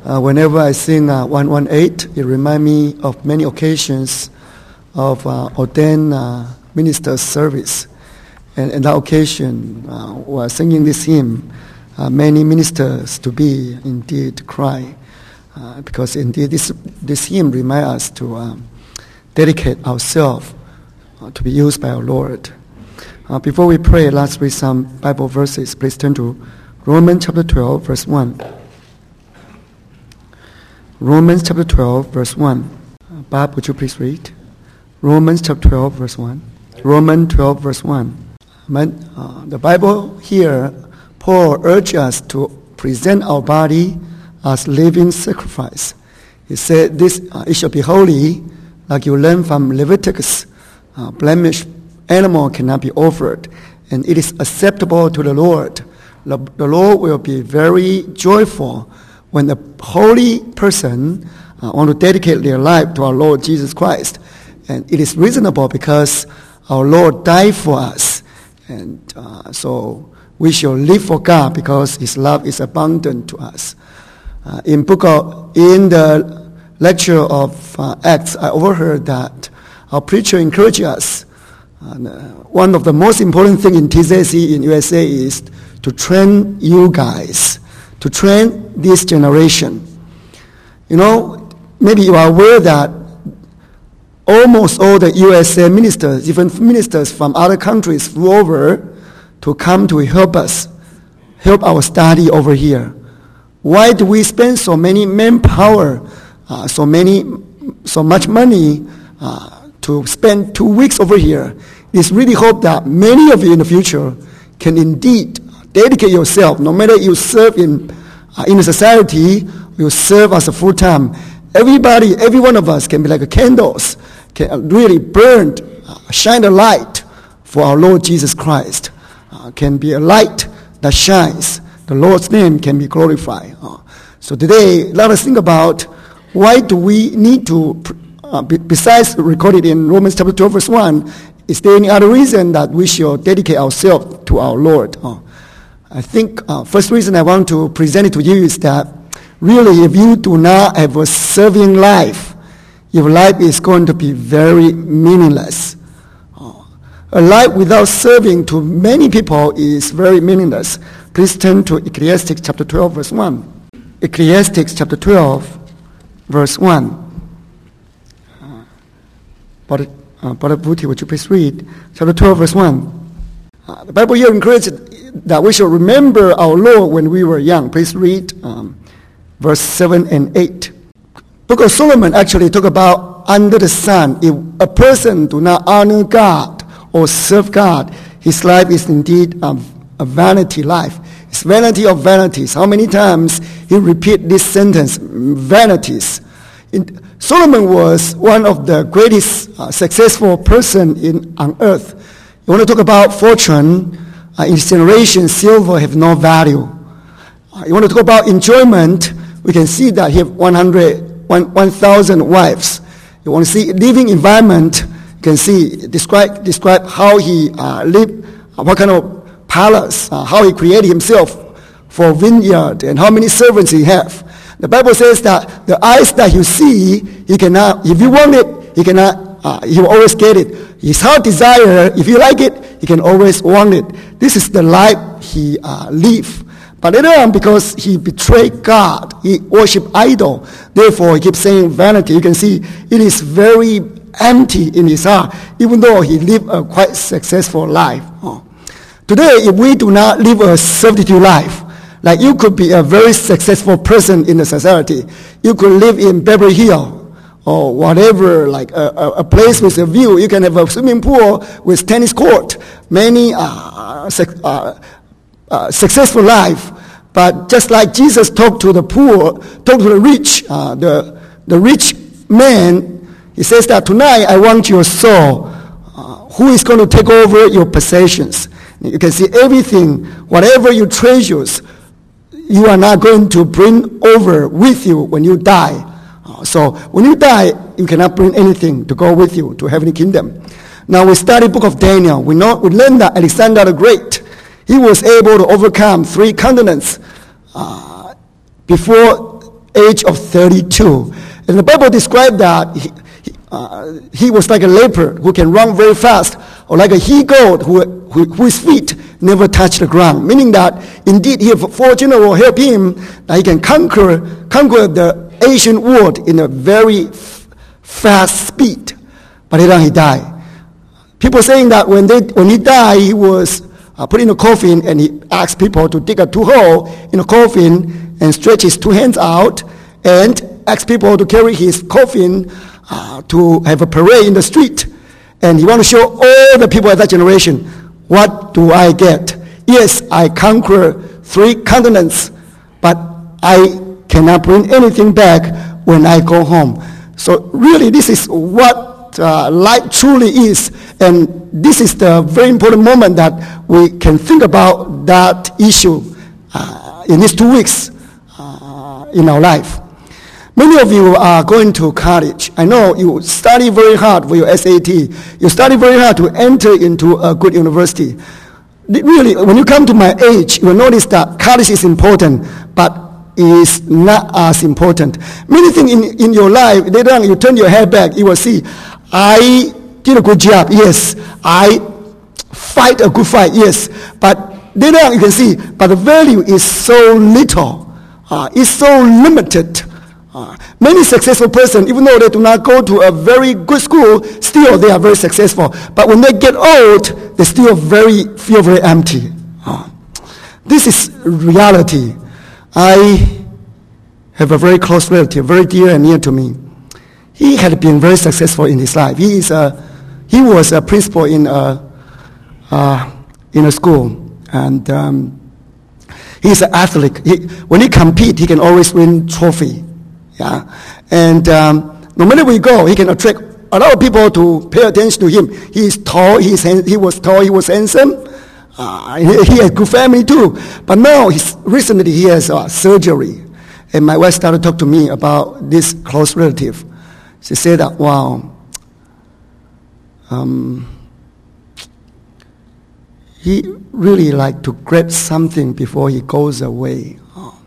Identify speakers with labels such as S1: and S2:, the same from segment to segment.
S1: Whenever I sing 118, it reminds me of many occasions of ordained minister's service. And in that occasion, while singing this hymn, many ministers to be indeed cry. Because indeed this hymn reminds us to dedicate ourselves to be used by our Lord. Before we pray, let's read some Bible verses. Please turn to Romans chapter 12, verse 1. Romans chapter 12, verse 1. Bob, would you please read? Romans chapter 12, verse 1. Romans 12, verse 1. The Bible here, Paul urges us to present our body as living sacrifice. He said, it shall be holy, like you learn from Leviticus. Blemished animal cannot be offered, and it is acceptable to the Lord. The Lord will be very joyful when a holy person want to dedicate their life to our Lord Jesus Christ. And it is reasonable because our Lord died for us. And so we shall live for God because His love is abundant to us. In the lecture of Acts, I overheard that our preacher encouraged us. One of the most important things in TZC in USA is to train you guys, to train this generation. You know, maybe you are aware that almost all the USA ministers, even ministers from other countries, flew over to come to help us, help our study over here. Why do we spend so many manpower, so much money to spend 2 weeks over here? It's really hope that many of you in the future can indeed dedicate yourself, no matter you serve in a society, you serve as a full-time. Everybody, every one of us can be like candles, can really burn, shine a light for our Lord Jesus Christ. Can be a light that shines. The Lord's name can be glorified. So today, let us think about why do we need to, besides recorded in Romans chapter 12, verse 1, is there any other reason that we should dedicate ourselves to our Lord? I think first reason I want to present it to you is that really if you do not have a serving life, your life is going to be very meaningless. A life without serving to many people is very meaningless. Please turn to Ecclesiastes chapter 12, verse 1. Ecclesiastes chapter 12, verse 1. Brother Bhuti, would you please read? Chapter 12, verse 1. The Bible here encourages that we should remember our Lord when we were young. Please read verse 7 and 8. Book of Solomon actually talk about under the sun. If a person do not honor God or serve God, his life is indeed a vanity life. It's vanity of vanities. How many times he repeat this sentence, vanities. Solomon was one of the greatest successful person on earth. You want to talk about fortune, in this generation, silver have no value. You want to talk about enjoyment, we can see that he have 1,000 wives. You want to see living environment, you can see, describe how he lived, what kind of palace, how he created himself for vineyard, and how many servants he have. The Bible says that the eyes that you see, he cannot, if you want it, he cannot, he will always get it. His heart desire, if you like it, he can always want it. This is the life he lived. But later on, because he betrayed God, he worshiped idol, therefore he keeps saying vanity. You can see it is very empty in his heart, even though he lived a quite successful life. Today, if we do not live a servitude life, like you could be a very successful person in the society. You could live in Beverly Hills or whatever, like a place with a view. You can have a swimming pool with tennis court. Many successful life. But just like Jesus talked to the poor, talked to the rich, the rich man, he says that tonight I want your soul. Who is going to take over your possessions? You can see everything, whatever you treasures, you are not going to bring over with you when you die. So when you die, you cannot bring anything to go with you to heavenly kingdom. Now we study book of Daniel. We learn that Alexander the Great, he was able to overcome 3 continents before age of 32. And the Bible described that he was like a leopard who can run very fast, or like a he-goat whose feet never touch the ground. Meaning that indeed his fortune will help him that he can conquer the ancient world in a very fast speed. But then he died. People saying that when he died, he was put in a coffin, and he asked people to dig a 2 hole in a coffin and stretch his 2 hands out, and asked people to carry his coffin to have a parade in the street. And he want to show all the people of that generation, what do I get? Yes, I conquer 3 continents, but I cannot bring anything back when I go home. So really, this is what life truly is. And this is the very important moment that we can think about that issue in these 2 weeks in our life. Many of you are going to college. I know you study very hard for your SAT. You study very hard to enter into a good university. Really, when you come to my age, you will notice that college is important, but is not as important. Many things in your life, later on you turn your head back, you will see, I did a good job, yes. I fight a good fight, yes. But later on you can see, but the value is so little, it's so limited. Many successful persons, even though they do not go to a very good school, still they are very successful. But when they get old, they still feel very empty. This is reality. I have a very close relative, very dear and near to me. He had been very successful in his life. He was a principal in a school, and he's an athlete. When he competes, he can always win trophy. Yeah, and no matter where we go, he can attract a lot of people to pay attention to him. He is tall. He was tall. He was handsome. He has good family too. But now recently he has surgery, and my wife started to talk to me about this close relative. She said that, wow, he really like to grab something before he goes away.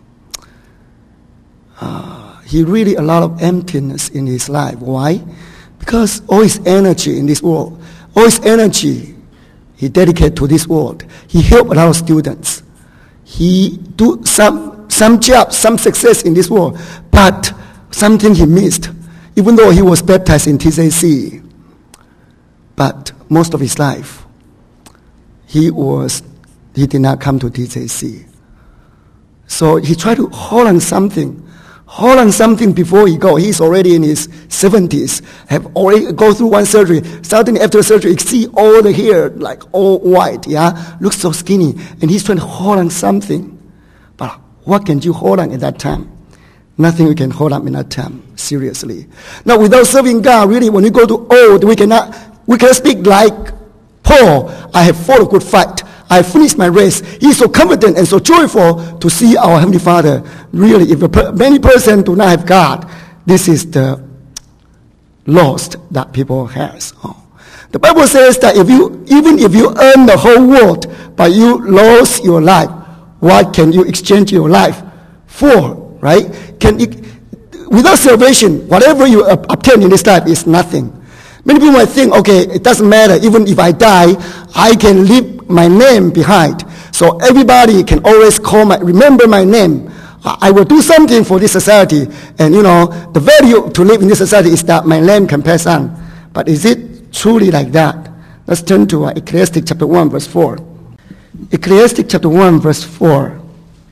S1: He really a lot of emptiness in his life. Why? Because all his energy in this world, all his energy he dedicated to this world. He helped a lot of students. He do some job, some success in this world, but something he missed. Even though he was baptized in TJC, but most of his life, he did not come to TJC. So he tried to hold on something before he go. He's already in his 70s, have already go through one surgery. Starting after surgery, you see all the hair like all white, yeah, looks so skinny, and he's trying to hold on something. But what can you hold on at that time? Nothing we can hold on in that time, seriously. Now, without serving God, really, when we go to old, we cannot speak like Paul. I have fought a good fight. I have finished my race. He is so confident and so joyful to see our Heavenly Father. Really, if many persons do not have God, this is the lost that people has. The Bible says that even if you earn the whole world, but you lose your life, what can you exchange your life for? Right? Without salvation, whatever you obtain in this life is nothing. Many people might think, okay, it doesn't matter. Even if I die, I can leave my name behind. So everybody can always remember my name. I will do something for this society. And the value to live in this society is that my name can pass on. But is it truly like that? Let's turn to Ecclesiastes chapter 1, verse 4. Ecclesiastes chapter 1, verse 4.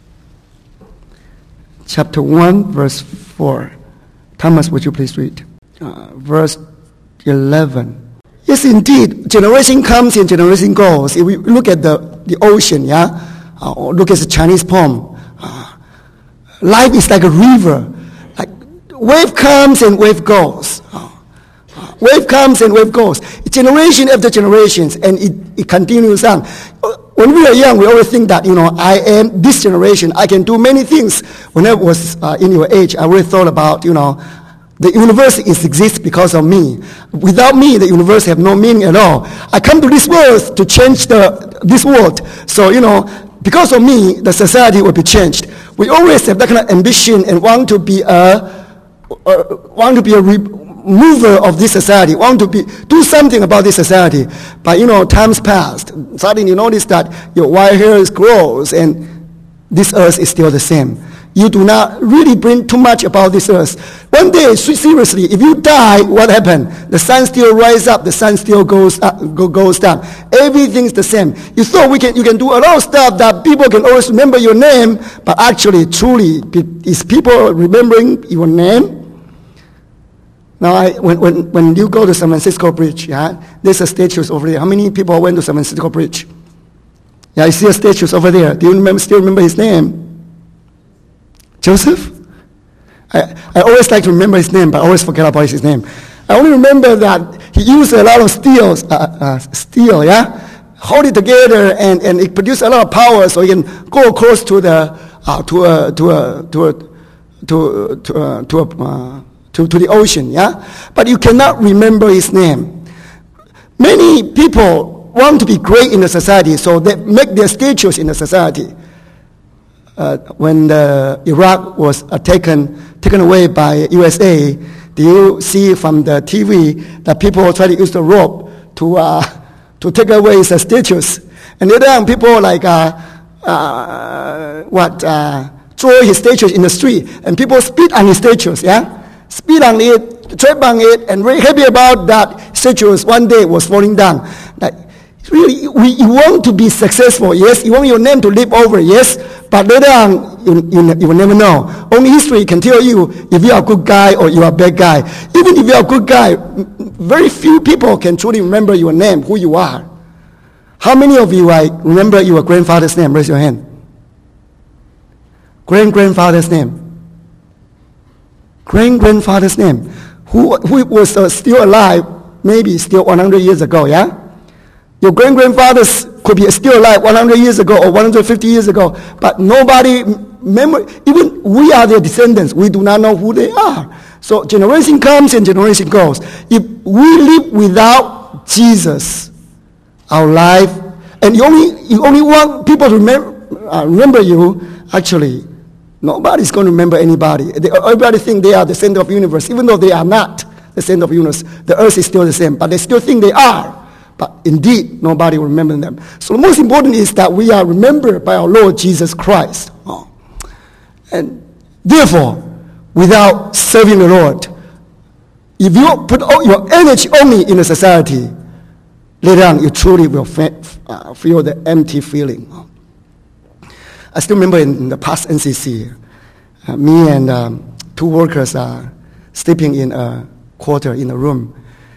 S1: Chapter 1, verse 4. Thomas, would you please read? Verse 11. Yes, indeed, generation comes and generation goes. If we look at the ocean, or look at the Chinese poem, life is like a river. Like wave comes and wave goes. Wave comes and wave goes. Generation after generations, and it continues on. When we are young, we always think that, I am this generation. I can do many things. When I was in your age, I always thought about, the universe exists because of me. Without me, the universe have no meaning at all. I come to this world to change this world. So, because of me, the society will be changed. We always have that kind of ambition and want to be a mover of this society, want to do something about this society. But times passed. Suddenly you notice that your white hair grows and this earth is still the same. You do not really bring too much about this earth. One day, seriously, if you die, what happened? The sun still rises up, the sun still goes down. Everything's the same. You thought you can do a lot of stuff that people can always remember your name, but actually, truly, is people remembering your name? Now, when you go to San Francisco Bridge, there's a statue over there. How many people went to San Francisco Bridge? Yeah, I see a statue over there. Do you still remember his name? Joseph? I always like to remember his name, but I always forget about his name. I only remember that he used a lot of steel, hold it together, and it produced a lot of power, so he can go close to the ocean. But you cannot remember his name. Many people want to be great in the society, so they make their statues in the society. When Iraq was taken away by USA, do you see from the TV that people try to use the rope to take away his statues? And then people throw his statues in the street, and people spit on his statues, spit on it, trip on it, and very happy about that statues one day was falling down. Really, you want to be successful, yes. You want your name to live over, yes. But later on, you will never know. Only history can tell you if you are a good guy or you are a bad guy. Even if you are a good guy, very few people can truly remember your name, who you are. How many of you remember your grandfather's name? Raise your hand. Grandfather's name. Grandfather's name. Who was still alive, maybe still 100 years ago, yeah? Your grandfathers could be still alive 100 years ago or 150 years ago, but nobody remember. Even we are their descendants. We do not know who they are. So generation comes and generation goes. If we live without Jesus, our life, and you only want people to remember you, actually, nobody's going to remember anybody. Everybody think they are the center of the universe, even though they are not the center of the universe. The earth is still the same, but they still think they are. But indeed, nobody will remember them. So the most important is that we are remembered by our Lord Jesus Christ. And therefore, without serving the Lord, if you put all your energy only in the society, later on you truly will feel the empty feeling. I still remember in the past NCC, me and two workers are sleeping in a quarter, in a room,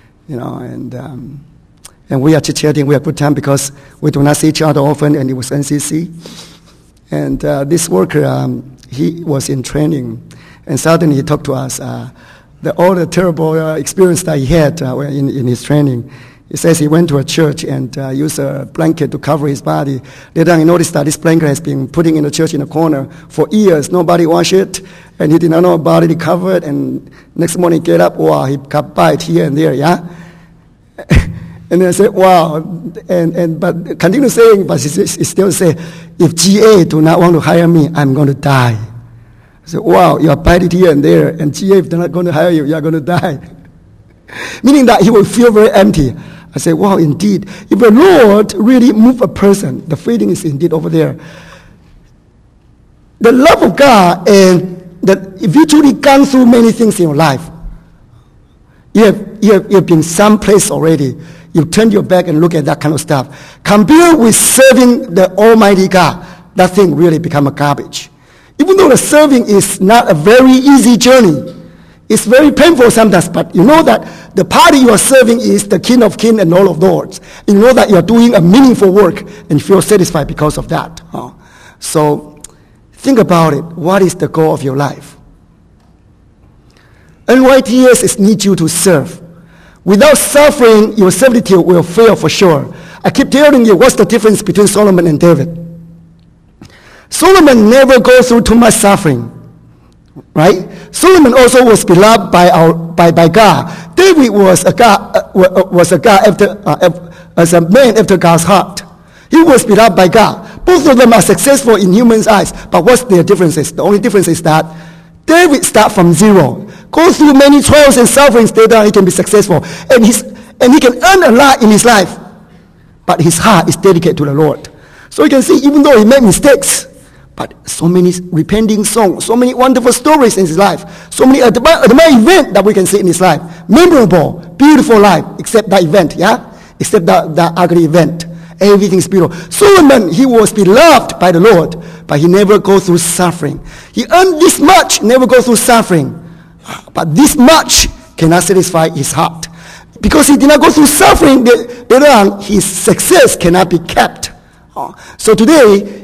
S1: and we are chit-chatting, we have good time because we do not see each other often, and it was NCC. And this worker, he was in training, and suddenly he talked to us all the terrible experience that he had in his training. He says he went to a church and used a blanket to cover his body. Later on, he noticed that this blanket has been putting in the church in a corner for years. Nobody washed it, and he did not know about it. He covered, and next morning he get up, wow, he got bite here and there, yeah? And I said, wow, but continue saying, but he still say, if GA do not want to hire me, I'm going to die. I said, wow, you are bited here and there, and GA, if they're not going to hire you, you are going to die. Meaning that he will feel very empty. I said, wow, indeed. If the Lord really move a person, the feeling is indeed over there. The love of God, and if you truly gone through many things in your life, you have been someplace already. You turn your back and look at that kind of stuff. Compared with serving the Almighty God, that thing really become a garbage. Even though the serving is not a very easy journey, it's very painful sometimes, but you know that the party you are serving is the King of Kings and Lord of Lords. You know that you are doing a meaningful work and you feel satisfied because of that. So think about it. What is the goal of your life? NYTS needs you to serve. Without suffering, your servitude will fail for sure. I keep telling you, what's the difference between Solomon and David? Solomon never goes through too much suffering, right? Solomon also was beloved by God. David was a man after God's heart. He was beloved by God. Both of them are successful in humans' eyes. But what's their differences? The only difference is that David starts from zero. Goes through many trials and sufferings, later he can be successful. And he can earn a lot in his life. But his heart is dedicated to the Lord. So you can see, even though he made mistakes, but so many repenting songs, so many wonderful stories in his life, so many admired events that we can see in his life. Memorable, beautiful life, except that event, except that ugly event. Everything is beautiful. Solomon, he was beloved by the Lord, but he never goes through suffering. He earned this much, never go through suffering. But this much cannot satisfy his heart. Because he did not go through suffering, later on, his success cannot be kept. So today,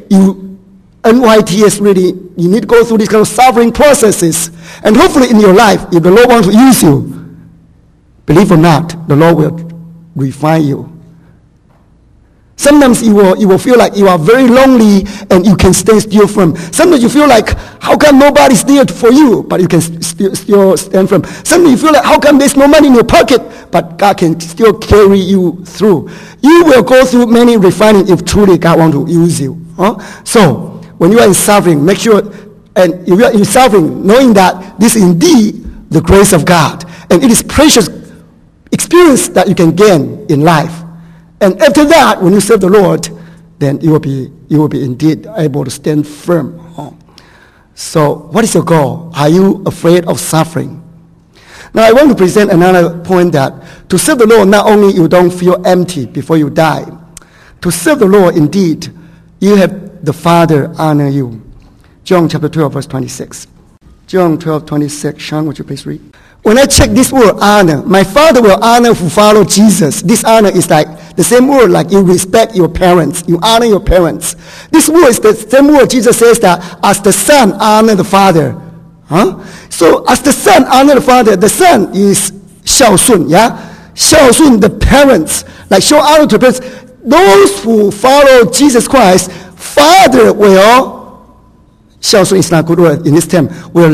S1: NYTS really, you need to go through these kind of suffering processes. And hopefully in your life, if the Lord wants to use you, believe or not, the Lord will refine you. Sometimes you will feel like you are very lonely and you can stand still firm. Sometimes you feel like, how come nobody's there for you, but you can still stand firm. Sometimes you feel like, how come there's no money in your pocket, but God can still carry you through. You will go through many refining if truly God wants to use you. So, when you are in suffering, make sure, and if you are in suffering, knowing that this is indeed the grace of God. And it is precious experience that you can gain in life. And after that, when you serve the Lord, then you will be indeed able to stand firm. So, what is your goal? Are you afraid of suffering? Now, I want to present another point that to serve the Lord, not only you don't feel empty before you die. To serve the Lord, indeed, you have the Father honor you. John chapter 12, verse 26. John 12, 26. Sean, would you please read? When I check this word honor, my Father will honor who follow Jesus. This honor is like the same word like you respect your parents. You honor your parents. This word is the same word Jesus says that as the Son honor the Father. So as the Son honor the Father, the Son is 孝顺, 孝顺 the parents. Like show honor to parents. Those who follow Jesus Christ, Father will, 孝顺 is not a good word in this term, will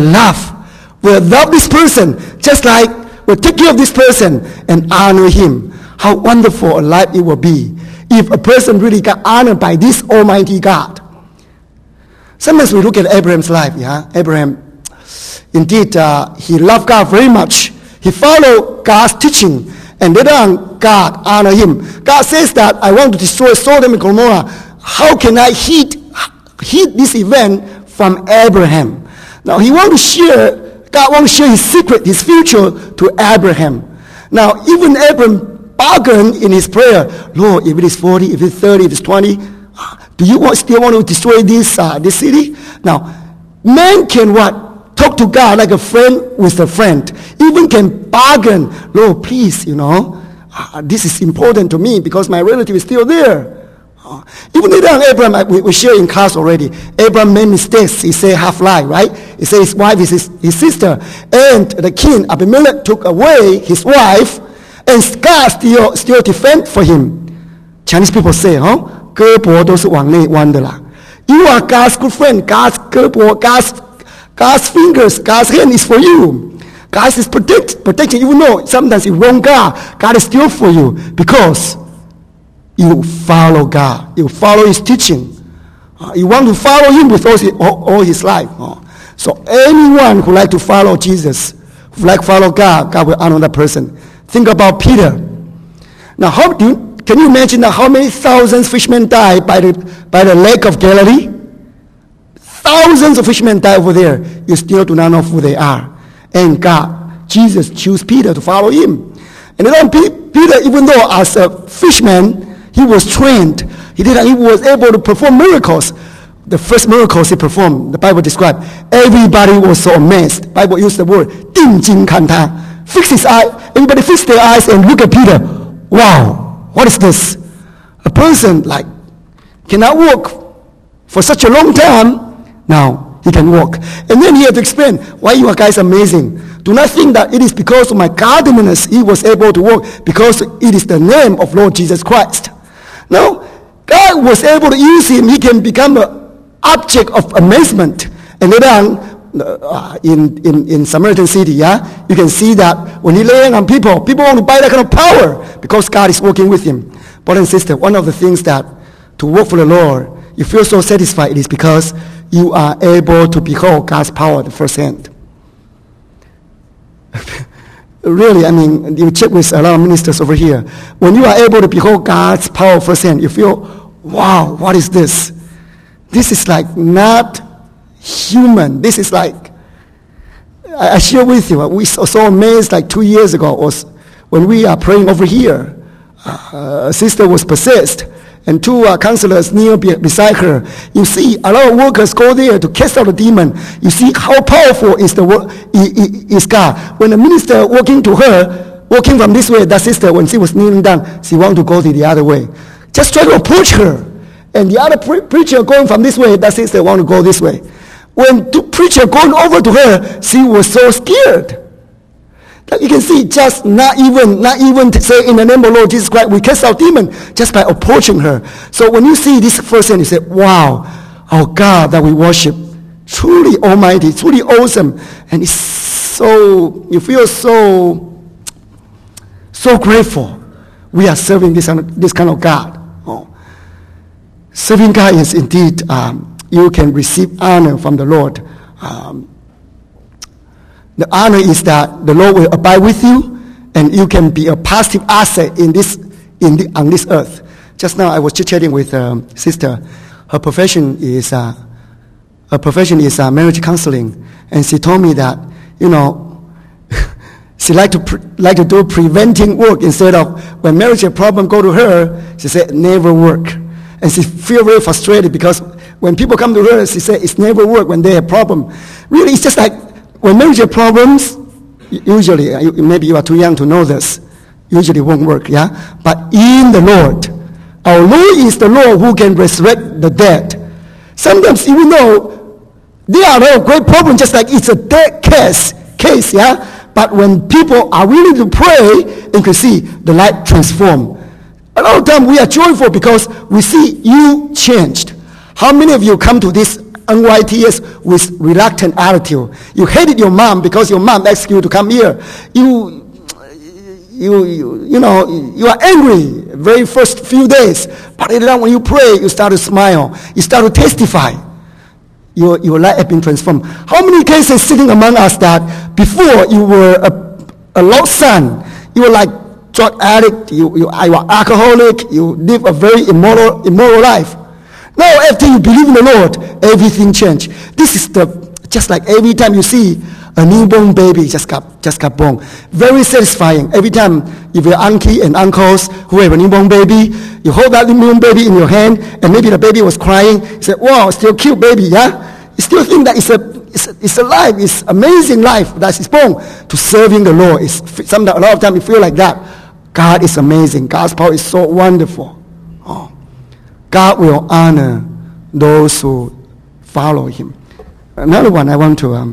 S1: love this person, just like will take care of this person and honor him. How wonderful a life it will be if a person really got honored by this Almighty God. Sometimes we look at Abraham's life, Abraham, indeed, he loved God very much. He followed God's teaching, and later on, God honored him. God says that I want to destroy Sodom and Gomorrah. How can I hid this event from Abraham? Now, God wants to share his secret, his future to Abraham. Now, even Abraham bargained in his prayer, Lord, if it is 40, if it's 30, if it's 20, do you still want to destroy this city? Now, man can what? Talk to God like a friend with a friend. Even can bargain, Lord, please, this is important to me because my relative is still there. Even later on, Abraham, we share in class already. Abraham made mistakes. He said half lie, right? He said his wife is his sister. And the king, Abimelech, took away his wife, and God still defend for him. Chinese people say, 胳膊都是往内弯的啦. You are God's good friend. God's 胳膊, God's fingers, God's hand is for you. God is protecting. Even though sometimes you wrong God, God is still for you because you follow God. You follow his teaching. You want to follow him with all his life. So anyone who like to follow Jesus, who like to follow God, God will honor that person. Think about Peter. Now, can you imagine how many thousands fishermen died by the lake of Galilee? Thousands of fishermen died over there. You still do not know who they are. And God, Jesus, chose Peter to follow him. And then Peter, even though as a fisherman, he was trained. He was able to perform miracles. The first miracles he performed, the Bible described, everybody was so amazed. The Bible used the word 定睛看他. Fix his eye. Everybody fixed their eyes and look at Peter. Wow, what is this? A person cannot walk for such a long time. Now he can walk. And then he had to explain why you guys are amazing. Do not think that it is because of my godliness he was able to walk, because it is the name of Lord Jesus Christ. Now, God was able to use him. He can become an object of amazement. And later on, in Samaritan city, you can see that when he laying on people want to buy that kind of power because God is working with him. Brother and sister, one of the things that to work for the Lord, you feel so satisfied, it is because you are able to behold God's power at the first hand. Really, I mean, you check with a lot of ministers over here. When you are able to behold God's power firsthand, you feel, wow, what is this? This is like not human. This is like, I share with you, we were so amazed like 2 years ago was when we are praying over here. A sister was possessed, and two counselors kneel beside her. You see, a lot of workers go there to cast out the demon. You see how powerful is God. When the minister walking to her, walking from this way, that sister, when she was kneeling down, she wanted to go the other way. Just try to approach her. And the other preacher going from this way, that sister want to go this way. When the preacher going over to her, she was so scared. You can see, just not even to say in the name of the Lord Jesus Christ, we cast out demon just by approaching her. So when you see this person, you say, wow, our God that we worship, truly almighty, truly awesome. And it's so, you feel so grateful. We are serving this kind of God. Oh. Serving God is indeed, you can receive honor from the Lord. The honor is that the Lord will abide with you, and you can be a positive asset on this earth. Just now I was chatting with a sister. Her profession is marriage counseling, and she told me that she like to do preventing work instead of when marriage problem go to her. She said never work, and she feel very frustrated because when people come to her, she said it's never work when they have problem. Really, it's just like. When marriage problems, usually, maybe you are too young to know this, usually won't work, yeah? But in the Lord, our Lord is the Lord who can resurrect the dead. Sometimes, even though there are no great problems, just like it's a dead case, yeah? But when people are willing to pray, and can see the life transform. A lot of time we are joyful because we see you changed. How many of you come to this NYTS with reluctant attitude? You hated your mom because your mom asked you to come here. You are angry very first few days, but then when you pray, you start to smile. You start to testify. Your life has been transformed. How many cases sitting among us that before you were a lost son, you were like drug addict, you were alcoholic, you live a very immoral life. Now, after you believe in the Lord, everything changed. This is just like every time you see a newborn baby just got born. Very satisfying. Every time if your auntie and uncles who have a newborn baby, you hold that newborn baby in your hand, and maybe the baby was crying. You say, wow, still cute baby, yeah? You still think that it's a life, it's amazing life that is born to serving the Lord. A lot of time you feel like that. God is amazing. God's power is so wonderful. Oh. God will honor those who follow him. Another one I want to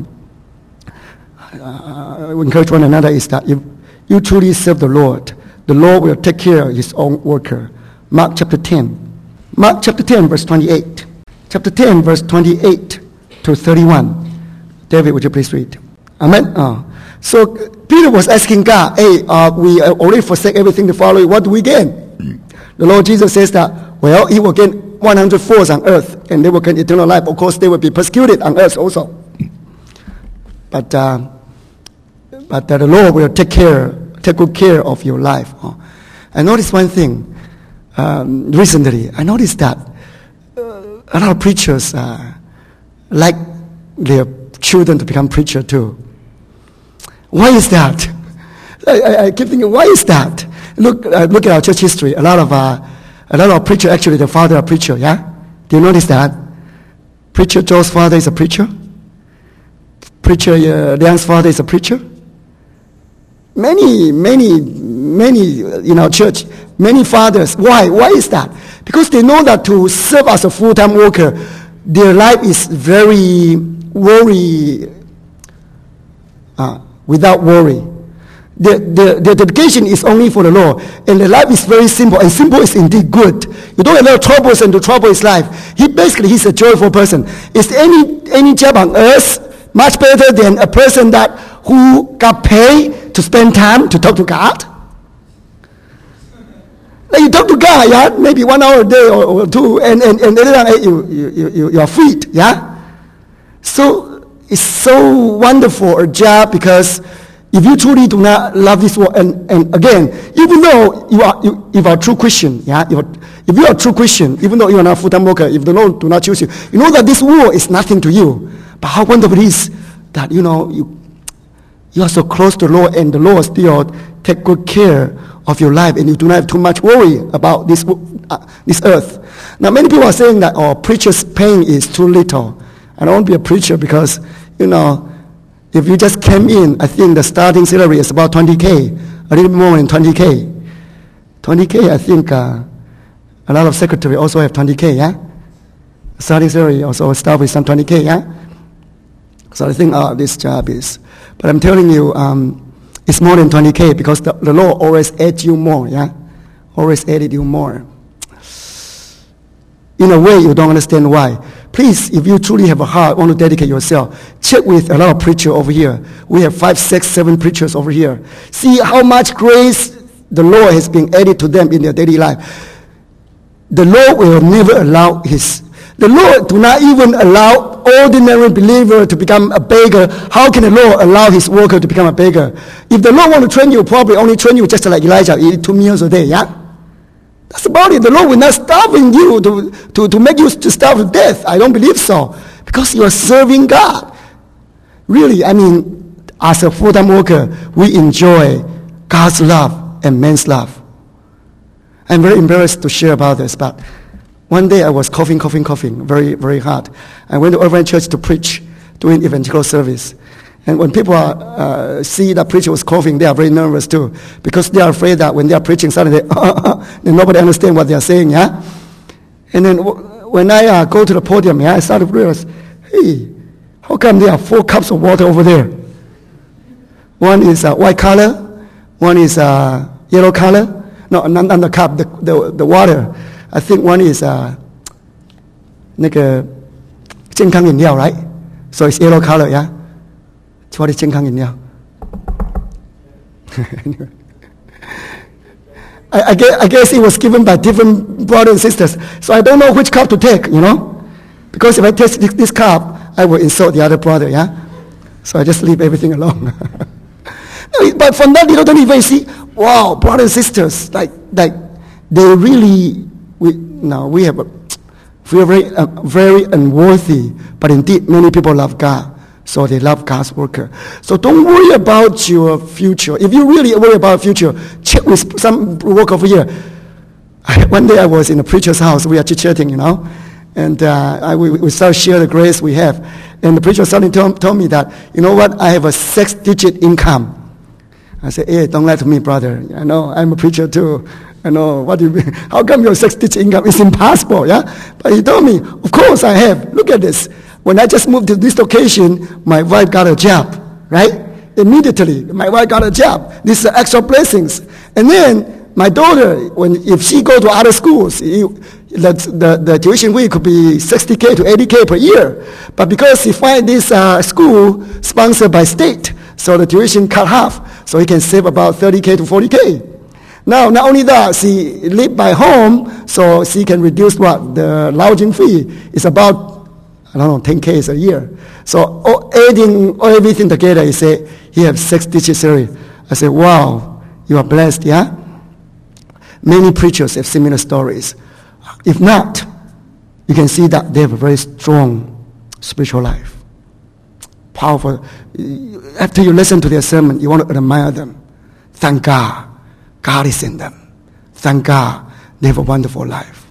S1: encourage one another is that if you truly serve the Lord will take care of his own worker. Mark chapter 10. Mark chapter 10 verse 28. Chapter 10 verse 28 to 31. David, would you please read? Amen. So Peter was asking God, hey, we already forsake everything to follow you. What do we gain? The Lord Jesus says that, well, he will gain 100-fold on earth, and they will gain eternal life. Of course, they will be persecuted on earth also. But the Lord will take good care of your life. I noticed one thing recently. I noticed that a lot of preachers like their children to become preacher too. Why is that? I keep thinking, why is that? Look at our church history. A lot of preacher, actually the father a preacher, yeah? Do you notice that? Preacher Joe's father is a preacher. Preacher Liang's father is a preacher. Many in our church, many fathers. Why? Why is that? Because they know that to serve as a full-time worker, their life is very without worry. The dedication is only for the Lord, and the life is very simple, and simple is indeed good. You don't allow troubles and to trouble his life. He's a joyful person. Is there any job on earth much better than a person who got paid to spend time to talk to God? Like you talk to God, yeah, maybe 1 hour a day or two, and later on, you are freed, yeah. So it's so wonderful a job, because if you truly do not love this world, and again, even though you are a true Christian, yeah, if you are a true Christian, even though you are not a full-time worker, if the Lord do not choose you, you know that this world is nothing to you. But how wonderful it is that you are so close to the Lord, and the Lord still take good care of your life, and you do not have too much worry about this earth. Now, many people are saying that, preacher's paying is too little. I don't want to be a preacher because, if you just came in, I think the starting salary is about 20K, a little bit more than 20K. 20K, I think a lot of secretaries also have 20K, yeah? Starting salary also start with some 20K, yeah? So I think this job is, but I'm telling you, it's more than 20K, because the Lord always adds you more, yeah? Always added you more. In a way, you don't understand why. Please, if you truly have a heart, want to dedicate yourself, check with a lot of preachers over here. We have 5, 6, 7 preachers over here. See how much grace the Lord has been added to them in their daily life. The Lord will never allow the Lord do not even allow ordinary believer to become a beggar. How can the Lord allow his worker to become a beggar? If the Lord want to train you, probably only train you just like Elijah, eat 2 meals a day, yeah? That's about it. The Lord will not starving you to make you to starve to death. I don't believe so. Because you are serving God. Really, as a full-time worker, we enjoy God's love and man's love. I'm very embarrassed to share about this, but one day I was coughing, very, very hard. I went to Irvine Church to preach, doing evangelical service. And when people see that preacher was coughing, they are very nervous too, because they are afraid that when they are preaching, suddenly then nobody understands what they are saying, yeah? And then when I go to the podium, yeah, I started to realize, hey, how come there are 4 cups of water over there? One is white color, one is yellow color. No, not the cup, the water. I think one is 那个健康饮料, right? So it's yellow color, yeah? What is 健康饮料? Anyway. I guess it was given by different brothers and sisters. So I don't know which cup to take, Because if I take this cup, I will insult the other brother, yeah? So I just leave everything alone. But from that little even you see, wow, brothers and sisters, like they really, we have we are very unworthy, but indeed many people love God, so they love God's worker. So don't worry about your future. If you really worry about future, check with some work over here. One day I was in a preacher's house. We are chit-chatting, and we started share the grace we have. And the preacher suddenly told me that, you know what, I have a 6-digit income. I said, hey, don't lie to me, brother. I know, I'm a preacher too. I know, what do you mean? How come your 6-digit income is impossible, yeah? But he told me, of course I have. Look at this. When I just moved to this location, my wife got a job, right? Immediately, my wife got a job. These are extra blessings. And then my daughter, if she go to other schools, the tuition fee could be 60K to 80K per year. But because he find this school sponsored by state, so the tuition cut half, so he can save about 30K to 40K. Now, not only that, she live by home, so she can reduce the lodging fee is about, 10K a year. So adding everything together, he said, he have 6-digit salary. I said, wow, you are blessed, yeah? Many preachers have similar stories. If not, you can see that they have a very strong spiritual life. Powerful. After you listen to their sermon, you want to admire them. Thank God. God is in them. Thank God they have a wonderful life.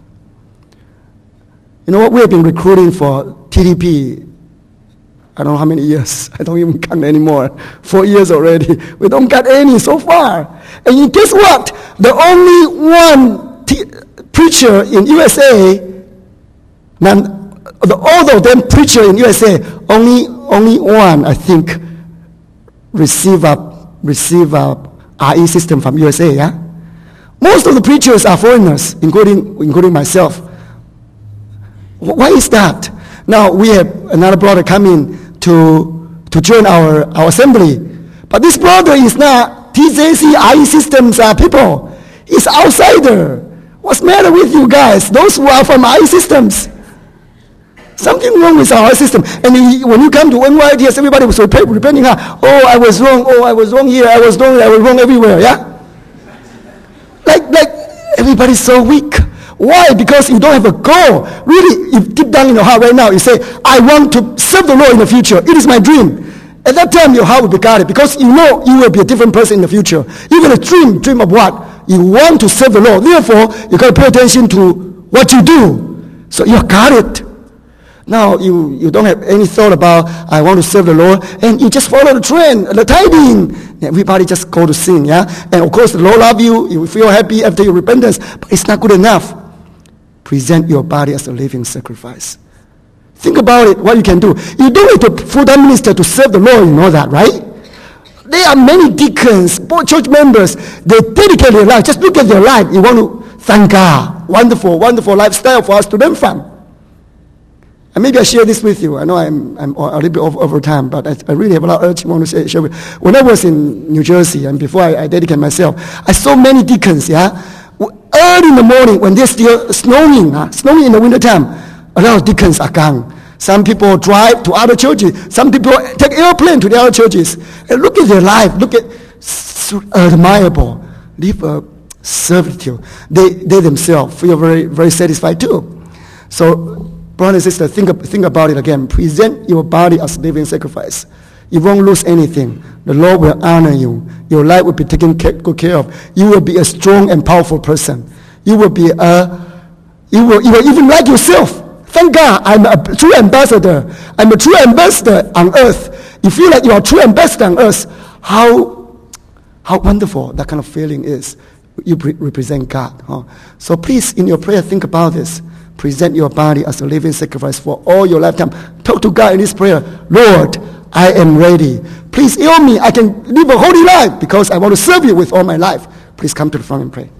S1: You know what? We have been recruiting for TDP, I don't know how many years. I don't even count anymore. 4 years already. We don't get any so far. And guess what? The only one preacher in USA, all of them preacher in USA, only one, I think, receive a RE system from USA, yeah? Most of the preachers are foreigners, including myself. Why is that? Now, we have another brother coming to join our assembly. But this brother is not TJC RE systems people. He's outsider. What's the matter with you guys? Those who are from our systems. Something wrong with our system. And when you come to NYTS, everybody was repenting. Oh, I was wrong. Oh, I was wrong here. I was wrong everywhere. Yeah? Like everybody's so weak. Why? Because you don't have a goal. Really, if deep down in your heart right now, you say, I want to serve the Lord in the future. It is my dream. At that time, your heart will be guarded because you know you will be a different person in the future. You're going to dream of what? You want to serve the Lord. Therefore, you got to pay attention to what you do. So you're guarded. Now, you don't have any thought about, I want to serve the Lord, and you just follow the trend, the tithing. Everybody just go to sing, yeah? And of course, the Lord love you. You will feel happy after your repentance, but it's not good enough. Present your body as a living sacrifice. Think about it, what you can do. You don't need to full-time minister to serve the Lord, you know that, right? There are many deacons, church members, they dedicate their life. Just look at their life. You want to thank God. Wonderful, wonderful lifestyle for us to learn from. And maybe I share this with you. I know I'm a little bit over time, but I really have a lot of urge I want to share with you. When I was in New Jersey, and before I dedicated myself, I saw many deacons, yeah? Early in the morning, when they're still snowing in the wintertime, a lot of deacons are gone. Some people drive to other churches. Some people take airplane to the other churches. And look at their life. Look at, so admirable. Live a servitude. They themselves feel very, very satisfied too. So, brothers and sisters, think about it again. Present your body as living sacrifice. You won't lose anything. The Lord will honor you. Your life will be taken good care of. You will be a strong and powerful person. You will even like yourself. Thank God, I'm a true ambassador. I'm a true ambassador on earth. You feel like you are a true ambassador on earth. How wonderful that kind of feeling is. You represent God. Huh? So please, in your prayer, think about this. Present your body as a living sacrifice for all your lifetime. Talk to God in this prayer. Lord, I am ready. Please heal me. I can live a holy life because I want to serve you with all my life. Please come to the front and pray.